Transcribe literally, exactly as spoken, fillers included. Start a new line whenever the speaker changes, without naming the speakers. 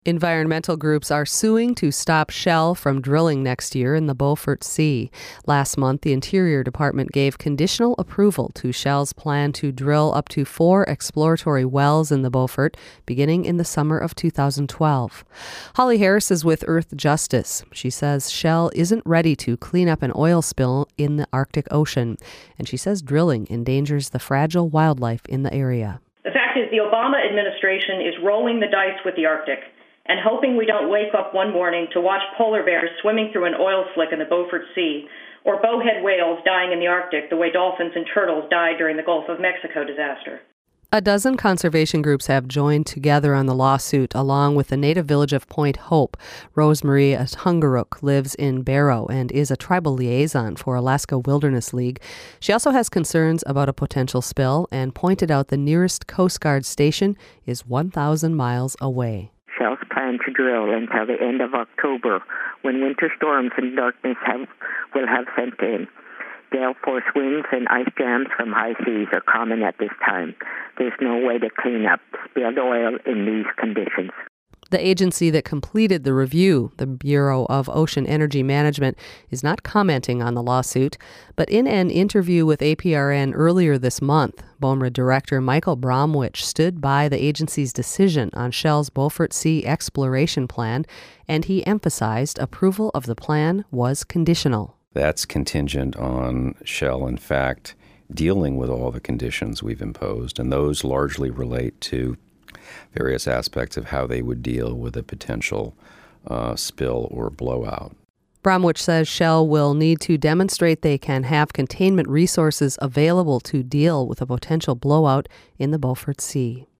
Environmental groups are suing to stop Shell from drilling next year in the Beaufort Sea. Last month, the Interior Department gave conditional approval to Shell's plan to drill up to four exploratory wells in the Beaufort, beginning in the summer of two thousand twelve. Holly Harris is with Earth Justice. She says Shell isn't ready to clean up an oil spill in the Arctic Ocean, and she says drilling endangers the fragile wildlife in the area.
The fact is, the Obama administration is rolling the dice with the Arctic and hoping we don't wake up one morning to watch polar bears swimming through an oil slick in the Beaufort Sea, or bowhead whales dying in the Arctic the way dolphins and turtles died during the Gulf of Mexico disaster.
A dozen conservation groups have joined together on the lawsuit, along with the native village of Point Hope. Rosemarie Atungaruk lives in Barrow and is a tribal liaison for Alaska Wilderness League. She also has concerns about a potential spill and pointed out the nearest Coast Guard station is one thousand miles away.
Shell's plan to drill until the end of October, when winter storms and darkness have, will have set in. Gale force winds and ice jams from high seas are common at this time. There's no way to clean up spilled oil in these conditions.
The agency that completed the review, the Bureau of Ocean Energy Management, is not commenting on the lawsuit. But in an interview with A P R N earlier this month, B O M R E Director Michael Bromwich stood by the agency's decision on Shell's Beaufort Sea exploration plan, and he emphasized approval of the plan was conditional.
That's contingent on Shell, in fact, dealing with all the conditions we've imposed, and those largely relate to various aspects of how they would deal with a potential uh, spill or blowout.
Bromwich says Shell will need to demonstrate they can have containment resources available to deal with a potential blowout in the Beaufort Sea.